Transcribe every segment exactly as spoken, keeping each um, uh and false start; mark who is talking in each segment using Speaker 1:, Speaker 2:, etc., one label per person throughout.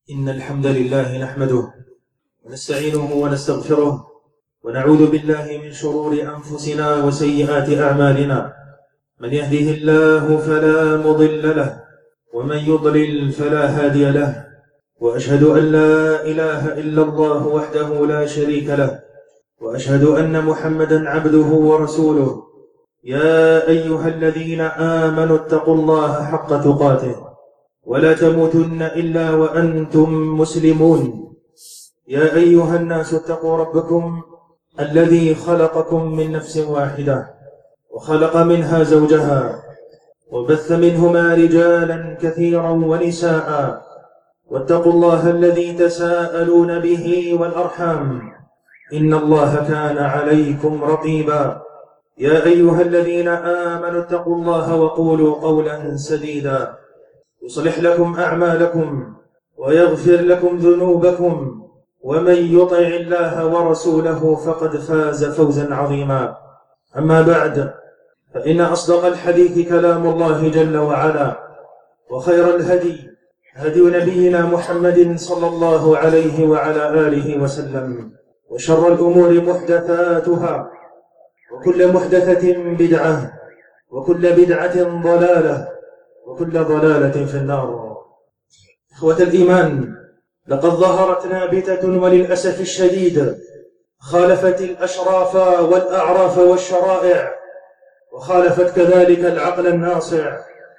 Speaker 1: إن الحمد لله نحمده ونستعينه ونستغفره ونعوذ بالله من شرور أنفسنا وسيئات أعمالنا. من يهده الله فلا مضل له ومن يضلل فلا هادي له، وأشهد أن لا إله إلا الله وحده لا شريك له، وأشهد أن محمدا عبده ورسوله. يا أيها الذين آمنوا اتقوا الله حق تقاته ولا تموتن إلا وأنتم مسلمون. يا أيها الناس اتقوا ربكم الذي خلقكم من نفس واحدة وخلق منها زوجها وبث منهما رجالا كثيرا ونساء، واتقوا الله الذي تساءلون به والأرحام، إن الله كان عليكم رقيبا. يا أيها الذين آمنوا اتقوا الله وقولوا قولا سديدا يصلح لكم أعمالكم ويغفر لكم ذنوبكم، ومن يطع الله ورسوله فقد فاز فوزا عظيما. أما بعد، فإن أصدق الحديث كلام الله جل وعلا، وخير الهدي هدي نبينا محمد صلى الله عليه وعلى آله وسلم، وشر الأمور محدثاتها، وكل محدثة بدعة، وكل بدعة ضلالة، وكل ضلالة في النار. إخوة الإيمان، لقد ظهرت نابتة وللأسف الشديد خالفت الأشراف والأعراف والشرائع، وخالفت كذلك العقل الناصع.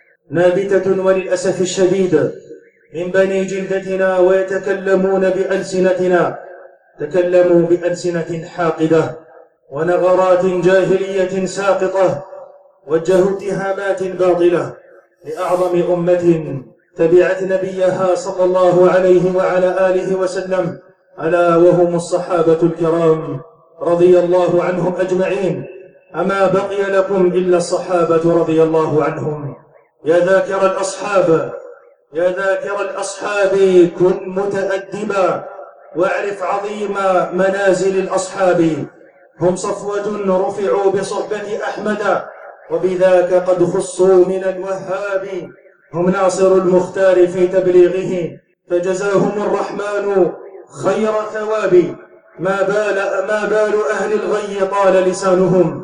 Speaker 1: نابتة وللأسف الشديد من بني جلدتنا ويتكلمون بألسنتنا، تكلموا بألسنة حاقدة ونغرات جاهلية ساقطة، وجهوا اتهامات باطلة لأعظم أمة تبعت نبيها صلى الله عليه وعلى آله وسلم، ألا وهم الصحابة الكرام رضي الله عنهم أجمعين. أما بقي لكم إلا الصحابة رضي الله عنهم. يا ذاكر الأصحاب يا ذاكر الأصحاب كن متأدبا، واعرف عظيم منازل الأصحاب. هم صفوة رفعوا بصحبة أحمد، وبذاك قد خصوا من الوهاب. هم ناصر المختار في تبليغه، فجزاهم الرحمن خير ثواب. ما بال ما بال أهل الغي طال لسانهم،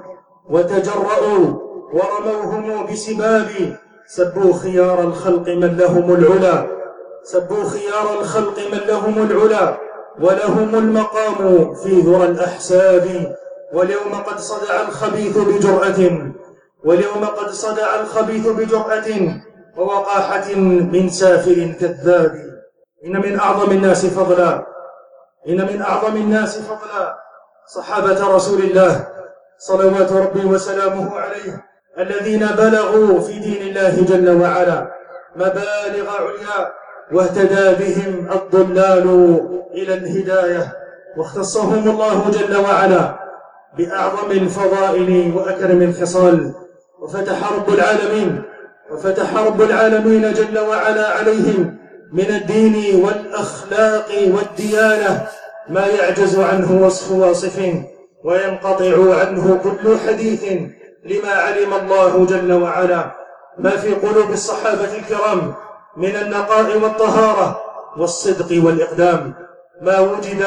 Speaker 1: وتجرؤوا ورموهم بسباب. سبوا خيار الخلق من لهم العلا سبوا خيار الخلق من لهم العلا ولهم المقام في ذرى الأحساب. واليوم قد صدع الخبيث بجرأة واليوم قد صدع الخبيث بجرأة ووقاحة من سافل كذاب. إن من أعظم الناس فضلا إن من أعظم الناس فضلا صحابة رسول الله صلوات ربي وسلامه عليه، الذين بلغوا في دين الله جل وعلا مبالغ عليا، واهتدى بهم الضلال إلى الهداية، واختصهم الله جل وعلا بأعظم الفضائل وأكرم الخصال. وفتح رب العالمين وفتح رب العالمين جل وعلا عليهم من الدين والأخلاق والديانة ما يعجز عنه وصف واصف، وينقطع عنه كل حديث، لما علم الله جل وعلا ما في قلوب الصحابة الكرام من النقاء والطهارة والصدق والإقدام. ما وجد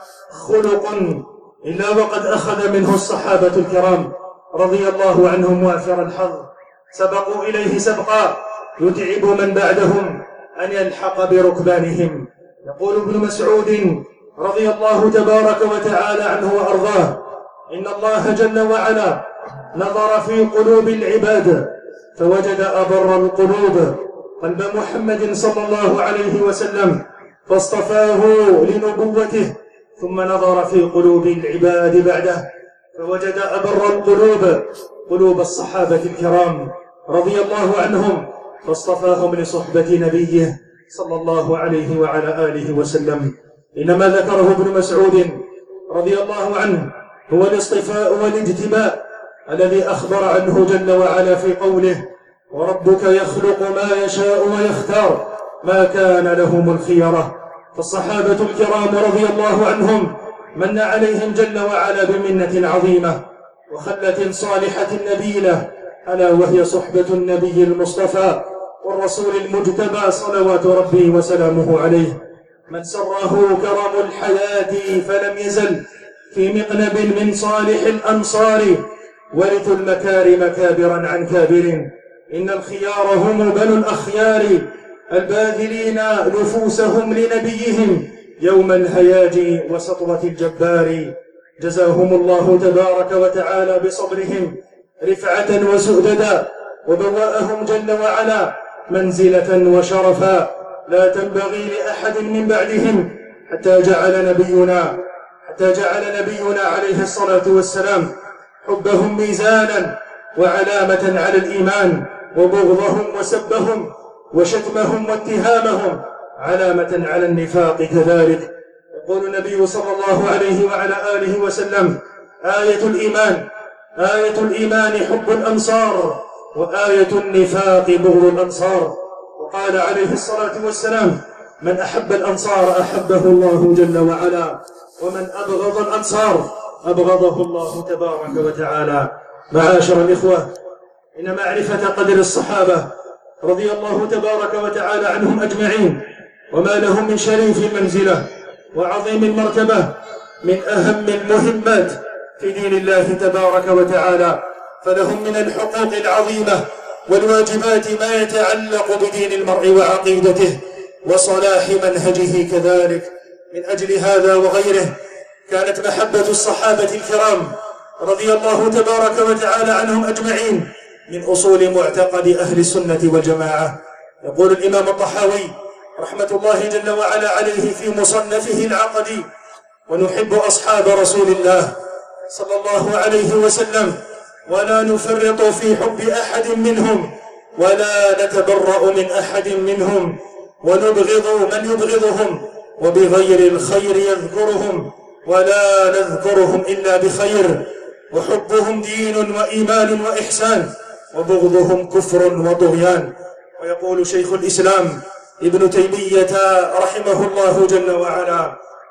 Speaker 1: خلق إلا وقد أخذ منه الصحابة الكرام رضي الله عنهم وافر الحظ، سبقوا إليه سبقا يتعب من بعدهم أن يلحق بركبانهم. يقول ابن مسعود رضي الله تبارك وتعالى عنه وأرضاه: إن الله جل وعلا نظر في قلوب العباد فوجد أبر القلوب قلب محمد صلى الله عليه وسلم، فاصطفاه لنبوته، ثم نظر في قلوب العباد بعده فوجد أبر القلوب قلوب الصحابة الكرام رضي الله عنهم، فاصطفاهم لصحبة نبيه صلى الله عليه وعلى آله وسلم. إنما ذكره ابن مسعود رضي الله عنه هو الاصطفاء والاجتباء الذي أخبر عنه جل وعلا في قوله: وربك يخلق ما يشاء ويختار ما كان لهم الخيرة. فالصحابة الكرام رضي الله عنهم من عليهم جل وعلا بمنة عظيمة وخلة صالحة نبيلة، ألا وهي صحبة النبي المصطفى والرسول المجتبى صلوات ربي وسلامه عليه. من سره كرم الحياة فلم يزل في مقنب من صالح الأنصار ورثوا المكارم كابرا عن كابر إن الخيار هم بنو الأخيار الباذلين نفوسهم لنبيهم يوم الهياج وسطوة الجبار جزاهم الله تبارك وتعالى بصبرهم رفعة وسؤددا وبوأهم جل وعلا منزلة وشرفا لا تنبغي لأحد من بعدهم حتى جعل نبينا حتى جعل نبينا عليه الصلاة والسلام حبهم ميزانا وعلامة على الإيمان وبغضهم وسبهم وشتمهم واتهامهم علامة على النفاق كذلك. يقول النبي صلى الله عليه وعلى آله وسلم آية الإيمان آية الإيمان حب الأنصار وآية النفاق بغض الأنصار. وقال عليه الصلاة والسلام من أحب الأنصار أحبه الله جل وعلا ومن أبغض الأنصار أبغضه الله تبارك وتعالى. معاشر الإخوة، إن معرفة قدر الصحابة رضي الله تبارك وتعالى عنهم أجمعين وما لهم من شريف المنزلة وعظيم المرتبة من أهم المهمات في دين الله تبارك وتعالى، فلهم من الحقوق العظيمة والواجبات ما يتعلق بدين المرء وعقيدته وصلاح منهجه كذلك. من أجل هذا وغيره كانت محبة الصحابة الكرام رضي الله تبارك وتعالى عنهم أجمعين من أصول معتقد أهل السنة والجماعة. يقول الإمام الطحاوي رحمة الله جل وعلا عليه في مصنفه العقدي ونحب أصحاب رسول الله صلى الله عليه وسلم ولا نفرط في حب أحد منهم ولا نتبرأ من أحد منهم ونبغض من يبغضهم وبغير الخير يذكرهم ولا نذكرهم إلا بخير وحبهم دين وإيمان وإحسان وبغضهم كفر وطغيان. ويقول شيخ الإسلام ابن تيمية رحمه الله جل وعلا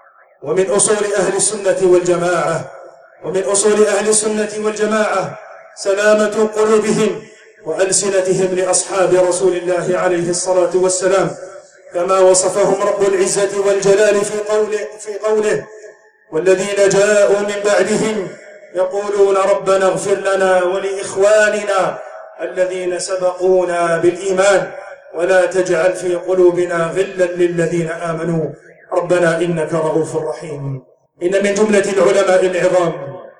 Speaker 1: ومن أصول أهل السنة والجماعة ومن أصول أهل السنة والجماعة سلامة قلوبهم وألسنتهم لأصحاب رسول الله عليه الصلاة والسلام كما وصفهم رب العزة والجلال في قوله, في قوله والذين جاءوا من بعدهم يقولون ربنا اغفر لنا ولإخواننا الذين سبقونا بالإيمان ولا تجعل في قلوبنا غلا للذين آمنوا ربنا إنك رؤوف رحيم. إن من جملة العلماء العظام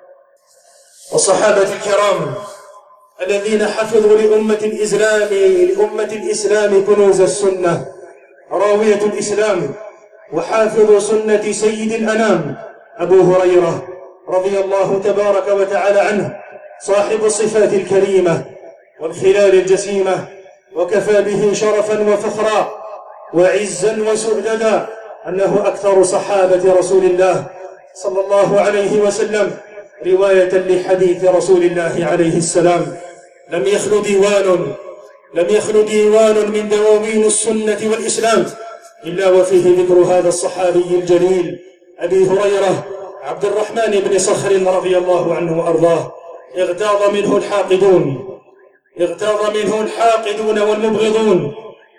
Speaker 1: والصحابة الكرام الذين حفظوا لأمة الإسلام لأمة الإسلام كنوز السنة راوية الإسلام وحافظ سنة سيد الأنام أبو هريرة رضي الله تبارك وتعالى عنه صاحب الصفات الكريمة والخلال الجسيمة وكفى به شرفا وفخرا وعزا وسؤددا أنه أكثر صحابة رسول الله صلى الله عليه وسلم رواية لحديث رسول الله عليه السلام. لم يخل ديوان لم يخل ديوان من دواوين السنة والإسلام إلا وفيه ذكر هذا الصحابي الجليل أبي هريرة عبد الرحمن بن صخر رضي الله عنه وأرضاه. اغتاظ منه الحاقدون اغتاظ منه الحاقدون والمبغضون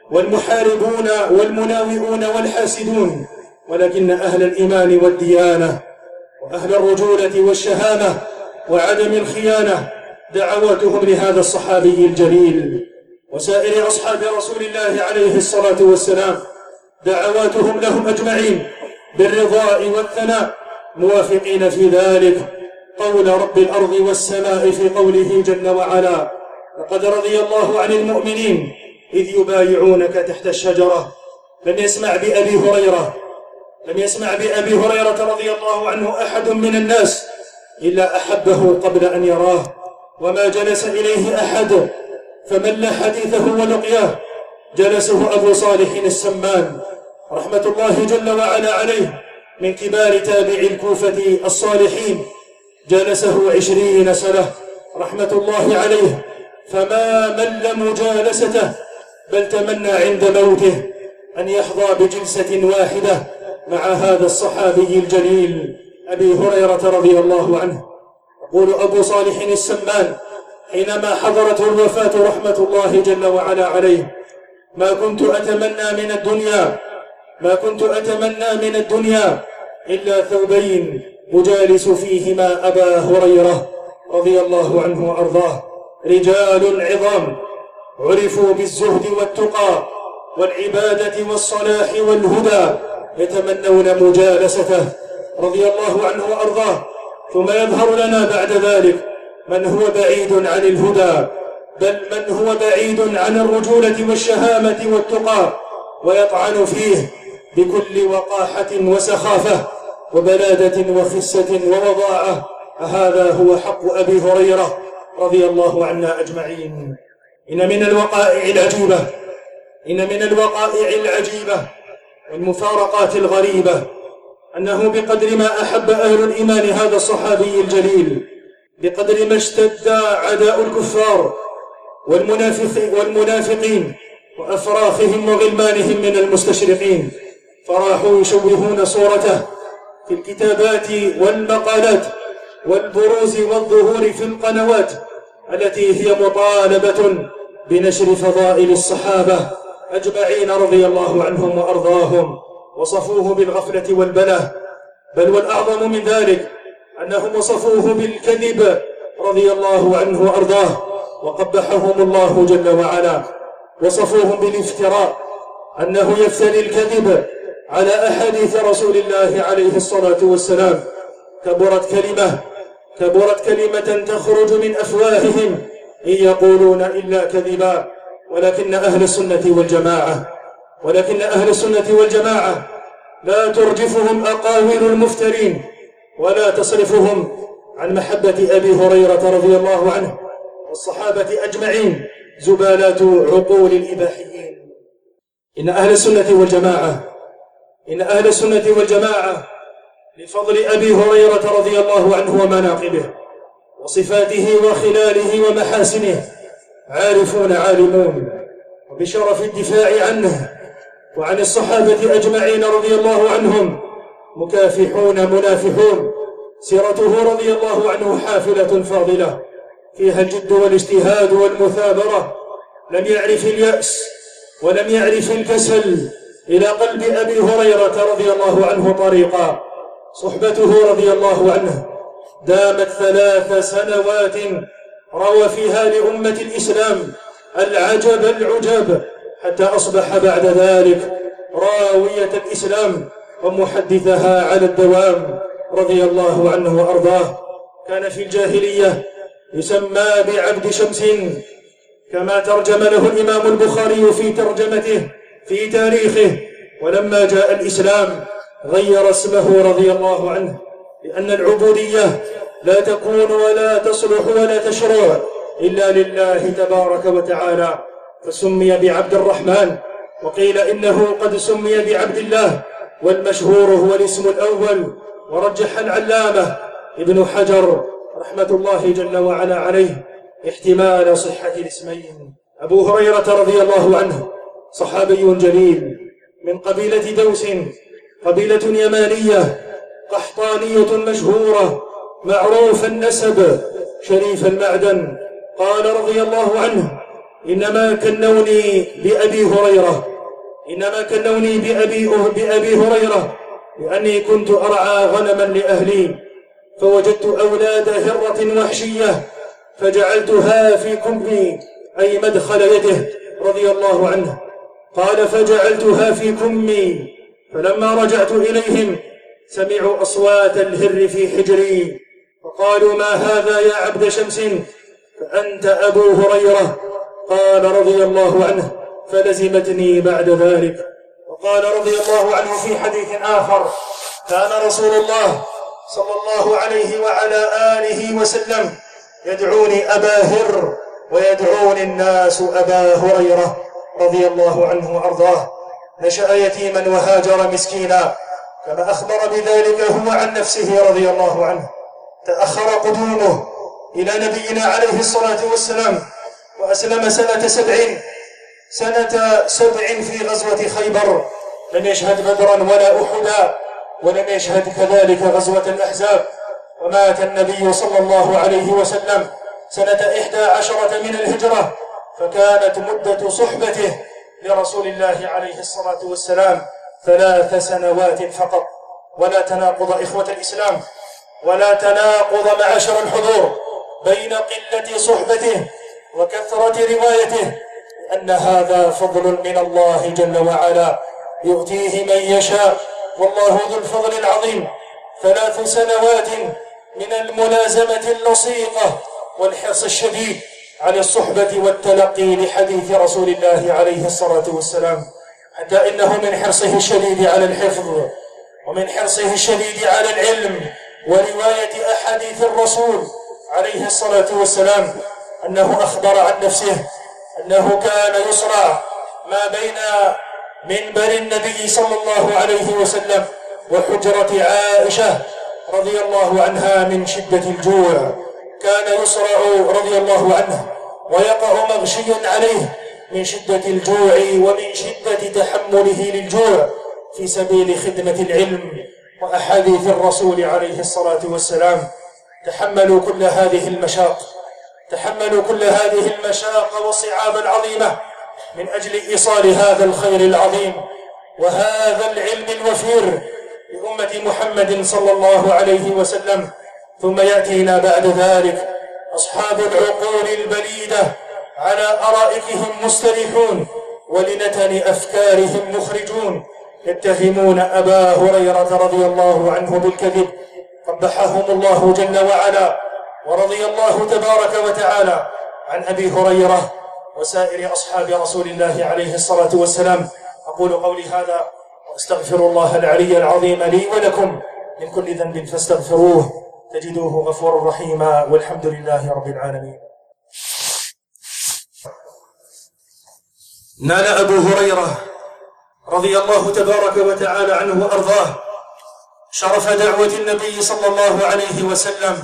Speaker 1: والمحاربون والمناوئون والحاسدون، ولكن أهل الإيمان والديانة وأهل الرجولة والشهامة وعدم الخيانة دعواتهم لهذا الصحابي الجليل وسائر أصحاب رسول الله عليه الصلاة والسلام دعواتهم لهم أجمعين بالرضاء والثناء موافقين في ذلك قول رب الأرض والسماء في قوله جل وعلا لقد رضي الله عن المؤمنين إذ يبايعونك تحت الشجرة. لم يسمع بأبي هريرة لم يسمع بأبي هريرة رضي الله عنه أحد من الناس إلا أحبه قبل أن يراه، وما جلس إليه أحد فمل حديثه ولقياه جلسه أبو صالح السمان رحمة الله جل وعلا عليه من كبار تابعي الكوفة الصالحين، جلسه عشرين سنة رحمة الله عليه فما مل مجالسته، بل تمنى عند موته أن يحظى بجلسة واحدة مع هذا الصحابي الجليل أبي هريرة رضي الله عنه. يقول أبو صالح السمان حينما حضرته الوفاة رحمة الله جل وعلا عليه ما كنت أتمنى من الدنيا
Speaker 2: ما كنت أتمنى من الدنيا إلا ثوبين أجالس فيهما أبا هريرة رضي الله عنه وأرضاه، رجال عظام عرفوا بالزهد والتقى والعبادة والصلاح والهدى، يتمنون مجالسته رضي الله عنه وأرضاه. ثم يظهر لنا بعد ذلك من هو بعيد عن الهدى، بل من هو بعيد عن الرجولة والشهامة والتقى، ويطعن فيه بكل وقاحة وسخافة وبلادة وخسة ووضاعة. هذا هو حق أبي هريرة رضي الله عنا أجمعين. إن من الوقائع العجيبة إن من الوقائع العجيبة والمفارقات الغريبة أنه بقدر ما أحب أهل الإيمان هذا الصحابي الجليل، بقدر ما اشتد عداء الكفار والمنافقين وأفراخهم وغلمانهم من المستشرقين، فراحوا يشوهون صورته في الكتابات والمقالات والبروز والظهور في القنوات التي هي مطالبة بنشر فضائل الصحابة أجمعين رضي الله عنهم وأرضاهم، وصفوه بالغفلة والبلة. بل والأعظم من ذلك أنهم وصفوه بالكذب رضي الله عنه وأرضاه، وقبحهم الله جل وعلا. وصفوهم بالافتراء، أنه يفتري الكذب على أحاديث رسول الله عليه الصلاة والسلام. كبرت كلمة كبرت كلمة تخرج من أفواههم إن يقولون إلا كذبا. ولكن أهل السنة والجماعة ولكن أهل السنة والجماعة لا ترجفهم أقاويل المفترين، ولا تصرفهم عن محبة أبي هريرة رضي الله عنه والصحابة أجمعين زبالات عقول الإباحيين. إن أهل السنة والجماعة إن أهل السنة والجماعة لفضل أبي هريرة رضي الله عنه ومناقبه وصفاته وخلاله ومحاسنه عارفون عالمون، وبشرف الدفاع عنه وعن الصحابة أجمعين رضي الله عنهم مكافحون منافحون. سيرته رضي الله عنه حافلة فاضلة فيها الجد والاجتهاد والمثابرة. لم يعرف اليأس ولم يعرف الكسل إلى قلب أبي هريرة رضي الله عنه طريقا. صحبته رضي الله عنه دامت ثلاث سنوات روى فيها لأمة الإسلام العجب العجب، حتى أصبح بعد ذلك راوية الإسلام ومحدثها على الدوام رضي الله عنه وأرضاه. كان في الجاهلية يسمى بعبد شمس، كما ترجم له الإمام البخاري في ترجمته في تاريخه. ولما جاء الإسلام غير اسمه رضي الله عنه، لأن العبودية لا تكون ولا تصلح ولا تشرع إلا لله تبارك وتعالى، فسمي بعبد الرحمن. وقيل إنه قد سمي بعبد الله، والمشهور هو الاسم الأول. ورجح العلامة ابن حجر رحمة الله جل وعلا عليه احتمال صحة الاسمين. أبو هريرة رضي الله عنه صحابي جليل من قبيلة دوس، قبيلة يمانية قحطانية مشهورة معروف النسب شريف المعدن. قال رضي الله عنه: إنما كنوني بأبي هريرة إنما كنوني بأبي, بأبي هريرة لأني كنت أرعى غنما لأهلي، فوجدت أولاد هرة وحشية فجعلتها في كمي، أي مدخل يده رضي الله عنه. قال: فجعلتها في كمي، فلما رجعت إليهم سمعوا أصوات الهر في حجري، فقالوا: ما هذا يا عبد شمس؟ فأنت أبو هريرة. قال رضي الله عنه: فلزمتني بعد ذلك. وقال رضي الله عنه في حديث آخر: كان رسول الله صلى الله عليه وعلى آله وسلم يدعوني أبا هر ويدعوني الناس أبا هريرة رضي الله عنه وأرضاه. نشأ يتيما وهاجر مسكينا، كما أخبر بذلك هو عن نفسه رضي الله عنه. تأخر قدومه إلى نبينا عليه الصلاة والسلام، وأسلم سنة سبع سنة سبع في غزوة خيبر. لم يشهد بدرا ولا أحدا، ولم يشهد كذلك غزوة الأحزاب. ومات النبي صلى الله عليه وسلم سنة إحدى عشرة من الهجرة، فكانت مدة صحبته لرسول الله عليه الصلاة والسلام ثلاث سنوات فقط، ولا تناقض إخوة الإسلام، ولا تناقض معاشر الحضور بين قلة صحبته وكثرة روايته، لأن هذا فضل من الله جل وعلا يؤتيه من يشاء، والله ذو الفضل العظيم. ثلاث سنوات من الملازمة اللصيقة والحرص الشديد على الصحبة والتلقي لحديث رسول الله عليه الصلاة والسلام، حتى إنه من حرصه الشديد على الحفظ ومن حرصه الشديد على العلم ورواية أحاديث الرسول عليه الصلاة والسلام أنه أخبر عن نفسه أنه كان يصرع ما بين منبر النبي صلى الله عليه وسلم وحجرة عائشة رضي الله عنها من شدة الجوع. كان يصرع رضي الله عنه ويقع مغشيا عليه من شدة الجوع ومن شدة تحمله للجوع في سبيل خدمة العلم وأحاديث الرسول عليه الصلاة والسلام. تحملوا كل هذه المشاق تحملوا كل هذه المشاق والصعاب العظيمة من أجل إيصال هذا الخير العظيم وهذا العلم الوفير لأمة محمد صلى الله عليه وسلم. ثم يأتينا بعد ذلك أصحاب العقول البليدة على أرائكهم مستريحون ولنتن أفكارهم مخرجون، يتهمون أبا هريرة رضي الله عنه بالكذب، قبحهم الله جل وعلا، ورضي الله تبارك وتعالى عن أبي هريرة وسائر أصحاب رسول الله عليه الصلاة والسلام. أقول قولي هذا وأستغفر الله العلي العظيم لي ولكم من كل ذنب فاستغفروه تجدوه غفورا رحيما، والحمد لله رب العالمين. نال أبو هريرة رضي الله تبارك وتعالى عنه وأرضاه شرف دعوة النبي صلى الله عليه وسلم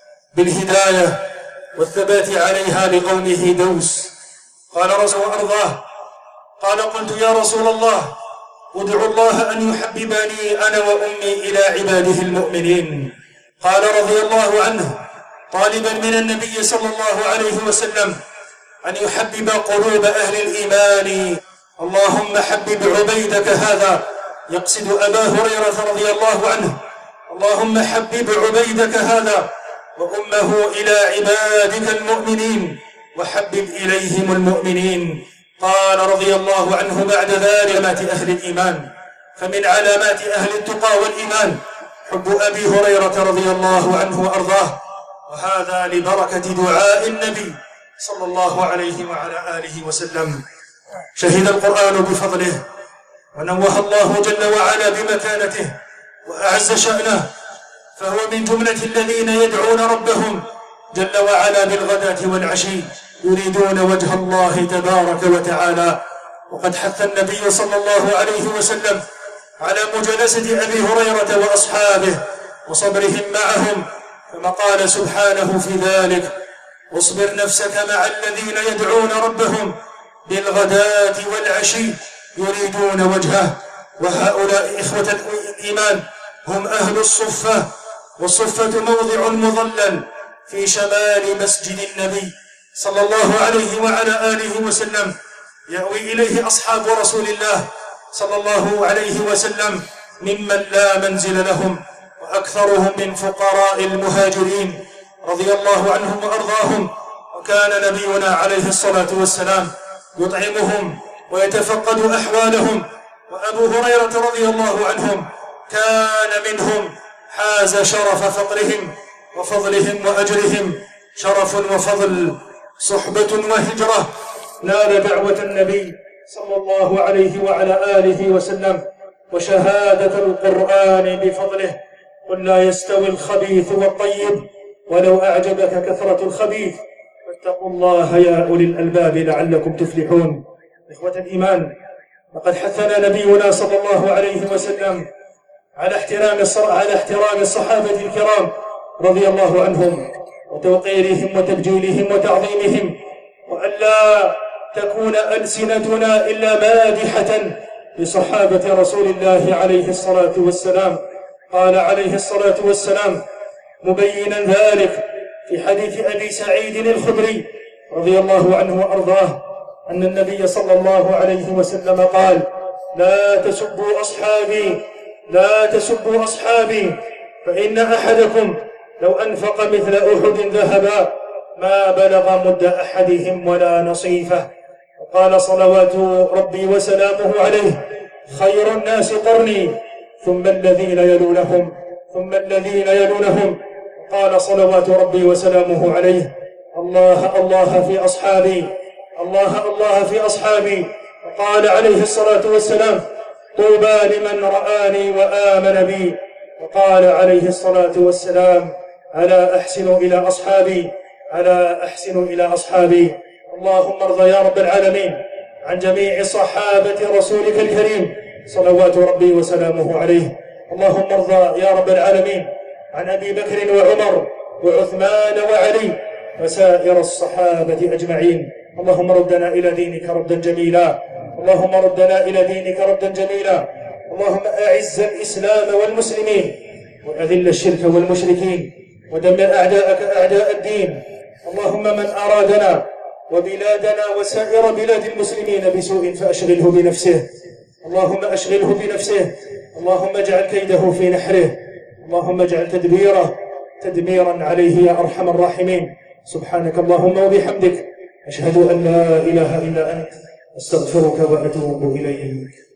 Speaker 2: بالهداية والثبات عليها لقومه دوس. قال رسول أرضاه قال قلت يا رسول الله ادعو الله أن يحببني أنا وأمي إلى عباده المؤمنين. قال رضي الله عنه طالبا من النبي صلى الله عليه وسلم أن يحبب قلوب أهل الإيمان اللهم حبب عبيدك هذا، يقصد أبا هريرة رضي الله عنه، اللهم حبب عبيدك هذا وأمه إلى عبادك المؤمنين وحبب إليهم المؤمنين. قال رضي الله عنه بعد ذلك علامات أهل الإيمان، فمن علامات أهل التقى والإيمان حب أبي هريرة رضي الله عنه وأرضاه، وهذا لبركة دعاء النبي صلى الله عليه وعلى آله وسلم. شهد القرآن بفضله ونوه الله جل وعلا بمكانته وأعز شأنه، فهو من جملة الذين يدعون ربهم جل وعلا بالغداة والعشي يريدون وجه الله تبارك وتعالى. وقد حث النبي صلى الله عليه وسلم على مجالسة أبي هريرة وأصحابه وصبرهم معهم، كما قال سبحانه في ذلك واصبر نفسك مع الذين يدعون ربهم بالغداة والعشي يريدون وجهه. وهؤلاء إخوة الإيمان هم أهل الصفة، والصفة موضع مظلل في شمال مسجد النبي صلى الله عليه وعلى آله وسلم يأوي إليه أصحاب رسول الله صلى الله عليه وسلم ممن لا منزل لهم، وأكثرهم من فقراء المهاجرين رضي الله عنهم وأرضاهم. وكان نبينا عليه الصلاة والسلام يطعمهم ويتفقد أحوالهم، وأبو هريرة رضي الله عنهم كان منهم، حاز شرف فقرهم وفضلهم وأجرهم، شرف وفضل، صحبة وهجرة، نال دعوة النبي صلى الله عليه وعلى آله وسلم وشهادة القرآن بفضله. قل لا يستوي الخبيث والطيب ولو أعجبك كثرة الخبيث فاتقوا الله يا أولي الألباب لعلكم تفلحون. إخوة الإيمان، لقد حثنا نبينا صلى الله عليه وسلم على احترام على احترام الصحابة الكرام رضي الله عنهم وتوقيرهم وتبجيلهم وتعظيمهم، وألا تكون ألسنتنا إلا مادحة لصحابة رسول الله عليه الصلاة والسلام. قال عليه الصلاة والسلام مبينا ذلك في حديث أبي سعيد الخدري رضي الله عنه وأرضاه أن النبي صلى الله عليه وسلم قال لا تسبوا أصحابي لا تسبوا أصحابي فإن أحدكم لو أنفق مثل أحد ذهبا ما بلغ مد أحدهم ولا نصيفه. وقال صلوات ربي وسلامه عليه: خير الناس قرني ثم الذين يلونهم ثم الذين يلونهم. قال صلوات ربي وسلامه عليه: الله الله في أصحابي الله الله في أصحابي. وقال عليه الصلاة والسلام: طوبى لمن رآني وآمن بي. وقال عليه الصلاة والسلام: ألا أحسن إلى أصحابي ألا أحسن إلى أصحابي. اللهم ارض يا رب العالمين عن جميع صحابة رسولك الكريم صلوات ربي وسلامه عليه. اللهم ارض يا رب العالمين عن أبي بكر وعمر وعثمان وعلي وسائر الصحابة أجمعين. اللهم ردنا إلى دينك ردا جميلا اللهم ردنا إلى دينك ردا جميلا. اللهم أعز الإسلام والمسلمين وأذل الشرك والمشركين ودمر أعداءك أعداء الدين. اللهم من أرادنا وبلادنا وسائر بلاد المسلمين بسوء فأشغله بنفسه اللهم أشغله بنفسه اللهم اجعل كيده في نحره اللهم اجعل تدبيره تدميرا عليه يا أرحم الراحمين. سبحانك اللهم وبحمدك أشهد أن لا إله إلا أنت أستغفرك وأتوب إليك.